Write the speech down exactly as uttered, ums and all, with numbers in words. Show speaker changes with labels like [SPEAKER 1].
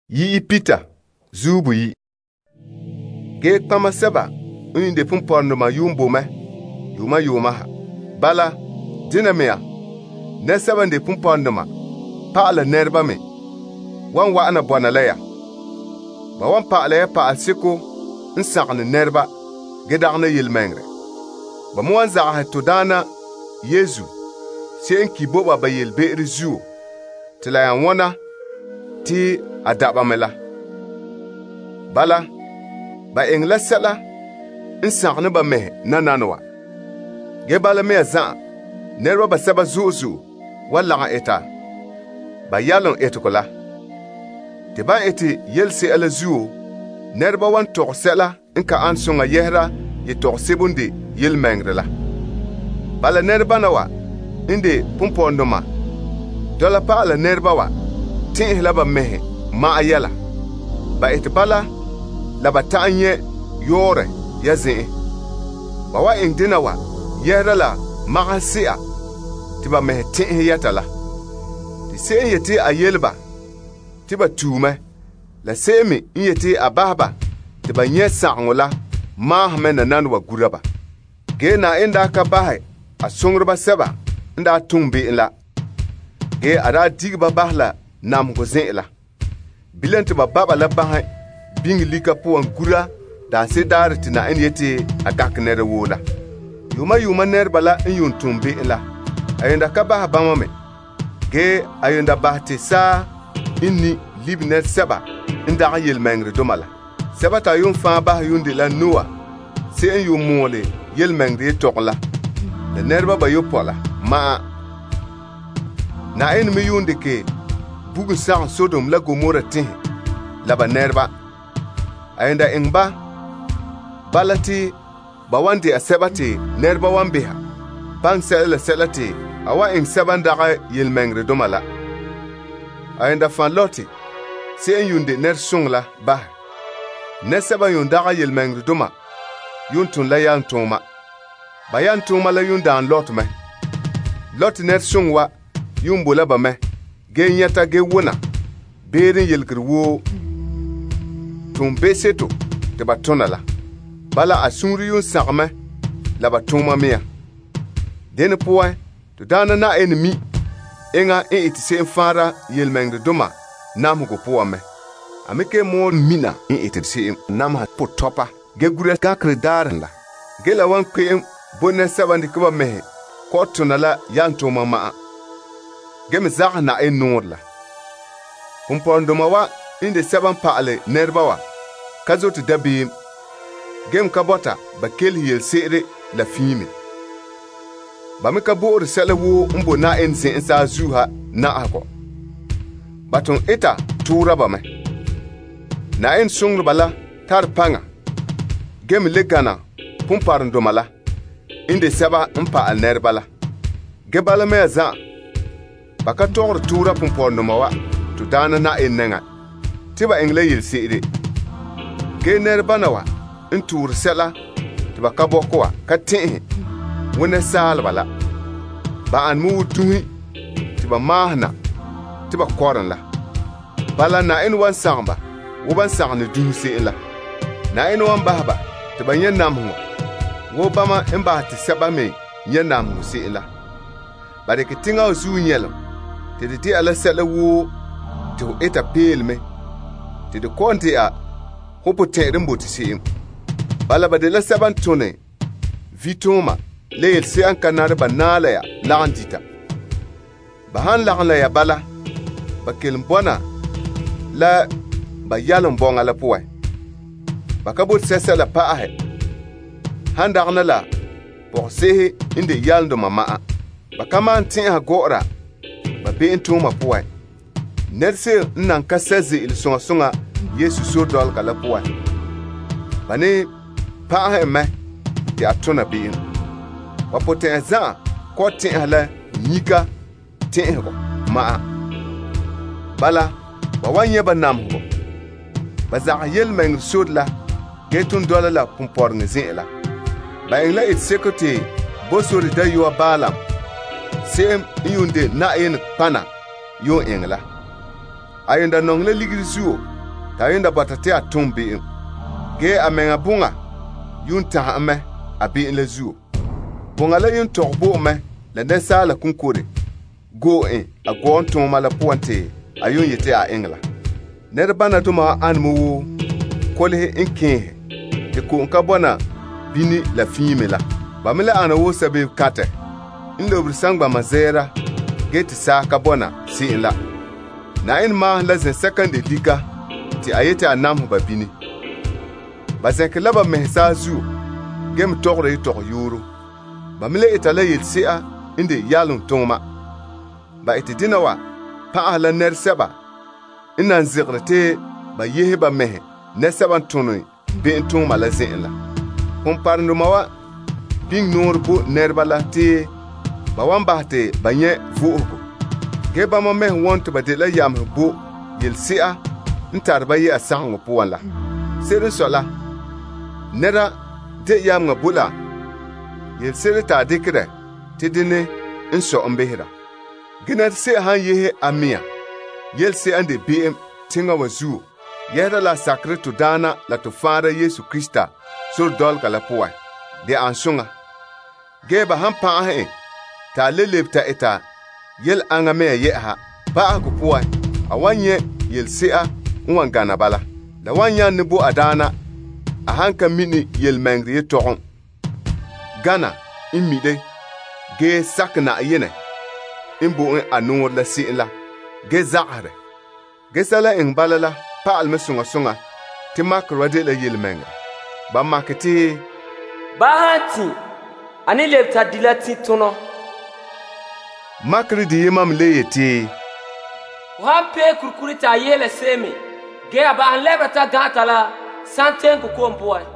[SPEAKER 1] yi Peter zubu yi ge kpama seba unde pumporno ma yumbo me yuma yuma ha bala dinamia ne seba de pumporno ma paala nerba me wan wa ana bona laya ba wan paala ya paal siko nsaqne nerba ge dagna yilmengre ba mo wan zaga to dana Yesu sen ki boba ba yel be'ri zuo tila ya wona ti adaba mela bala ba engla sala insaqne ba me nananwa ge bala me za nerba ba saba zuzu wala eta ba yalon etukola te ba eti yelse ala zuo nerba wan torsela inka an sunga yehra ye torsebundi yel mengrela bala nerba nawa inde pumpondoma dola paala nerba wa tin laba mehe ma ayala ba eti bala laba tanye yore yaze ba wa indina wa yehra la magasia tiba mehe tin yatala ti se yeti ayelba tiba tume la semi yeti abahba tiba nyesa ngola ma hamena nanwa guraba gena inda ka bahe asungruba seba nda tumbi la ge ara digba bahla nam go zela bilent ba baba la bahe bing lika puan gura da se dar tina en yeti agak nere wola yuma yuma ner bala en yun tumbi la ayenda ka bah bamame ge ayenda bahti sa inni libnet seba nda yel mengre domala seba ta yun fa bah yun de la noa se en yum mole yel mengre tokla le nerba ba yopola ma na en mi yunde ke bugu sang Sodom la Gomora tin la ba nerba ayenda engba balati bawande asebati nerba wambeha bang sele selati awa eng sebanda yel mengre domala ayenda fan loti se en yunde ner sungla ba ne seba yunda yel mengre doma yuntun la yang toma bayan tuma la yunda an lot me lot ner sungwa yumbo la ba me ge nyata ge wona berin yelgir wo tum beseto te batona la bala asunri yun sagme la batuma mia den poe to dana na enemi enga e itise fara yelmengde doma nam go poa me amike mo mina e itise nam ha potopa ge gure kakre darla ge la wan kwe bonne sabandi kuba mehe kotuna la yanto mama gem zag na en nurla pumpondoma wa inde saban paale nerbawa kazo to dabi gem kabota bakel yel sere la fimi bamika boor selewu mbo na en sin sa zuha na ako baton eta tura bame na en sungru bala tar panga gem legana pumparndoma la inde saba mpa al nerbala gebala meza baka tor tura pumpondo mawa to dana na enenga tiba engle yil sire ge nerbana wa ntur sela tiba kaboko ka tin wona sal bala ba an mu tuhi tiba mahna tiba koran la bala na en wan samba wo ban sanne du sela na en wan bahba tiba yenam ho wo bama emba ti seba me yenam musila bare ke tinga zu nyelo te de ala sela wo to eta pelme te de konti a hopo tere mboti sim bala bade la seban tone vitoma le el se an kanar banala ya landita bahan la ya bala bakel mbona la bayalon bonga la poe bakabot sesa la paahe handagna la por sehe inde yalndo mama bakama tin ha gora ba be ntuma poe nerse nan kasaze il songa songa Yesu so dol kala poe bane paahe me ti atona be wa potenza ko tin hala nyika tin ho ma bala ba wanye banam ho baza yel men sodla getun dola la pumpor ngzela ba engla it sekote bosori da yuwa balam sem yunde na en pana yo engla ayenda nongle ligri suo t'a yẽnda bata tɩ a tʋm be'em. Gee a menga bũnga yʋn tãsme a be'em la zuo. Bõnga la yʋn tog bo'ome la nensaala kũnkore go'ẽ a goon tõoma la pʋgẽ tɩ a yʋn yetɩ a ẽngla. Ned bãna dʋma ãneme woo kolse n kẽese tɩ ko'en ka bõna bini la fiime la. Ba me la ana woo sabeeb kãtɛ n lobr sãngbãmã zɛɛra gee tɩ saa ka bõna sɩ'en la. Nain maas la zẽ-sɛkende lika tɩ a yetɩ a namsẽ ba bini. Ba zẽk la ba mes saazuo gem togda y tog yooro. Ba me la eta la yel-sɩ'a n de yalem tõoma. Ba ɩtɩ dĩna wa pã'as la ned sɛba n na n zegd tɩ ba yese ba mese ned-sɛba n tõne be'en tõoma la zẽ'en la. Pʋm-parendmã wa pĩng noor bo nedba la tɩ ba wan bas tɩ ba yẽ vo'osgo. Gee bãmba mes wõn tɩ ba de la yams bo yel-sɩ'a n tar ba yɩ a sãgengo pʋgẽ la. Sed n sɔ la, neda de yamngã bo la yel-sed t'a dɩkdɛ tɩ dẽne n sɔ n besda. Gɩ ned sɩ'a sãn yese a mia yel-sɩ'a n de be'em tẽngã wã zuo, yɛsda la a sakre tɩ daana la tɩ fãada Yeesu Kirista sor-dɔlga la pʋgẽ. De ãn sõnga. Gee ba sãn pã'asẽ t'a le leb t'a eta yel-ãngã me a yɛ'sa ba'asgo pʋgẽ, a wan yẽ yel-sɩ'a n wan gãna bala. La wan yãnd ne bo a daana a sãn ka mi ne yel-mengd ye tɔgem. Gãna n mide gee sak Na'yẽnẽ n bo'ẽ a noor la sɩ'en la, gee zagsdɛ. Gee sã la ẽng bala la pa'alme sõnga-sõnga tɩ makr wa de la yel-mengra. Ba mak tɩ
[SPEAKER 2] ba sãn tĩ, a ne leb t'a di la tĩ tõnɔ.
[SPEAKER 1] Makr dɩ yemam le yetɩ
[SPEAKER 2] Fo sãn pee kurkuri t'a yeele seeme, gee a bas n lebra t'a gãata la sãn tẽng kokoom pʋgẽ.